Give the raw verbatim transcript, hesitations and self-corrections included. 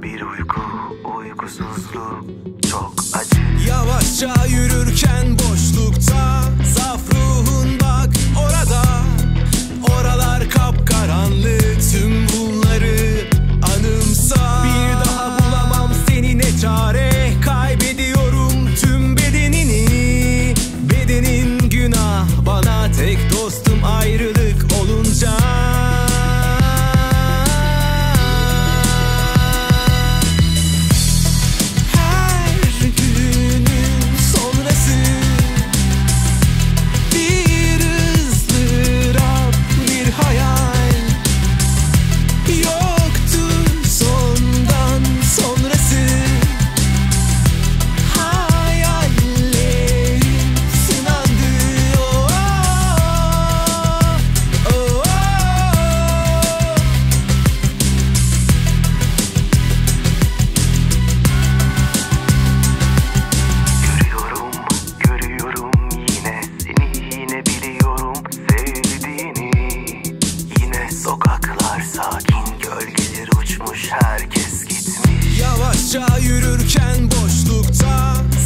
bir uyku, uykusuzluk çok acı. Yavaşça yürürken boşlukta, saf ruhun bak orada. Oralar kapkaranlık, tüm bunları anımsa. Bir daha bulamam seni ne çare, kaybediyorum tüm bedenini. Bedenin günah, bana tek dostum ayrılık olunca. Sokaklar sakin, gölgeler uçmuş, herkes gitmiş. Yavaşça yürürken boşlukta,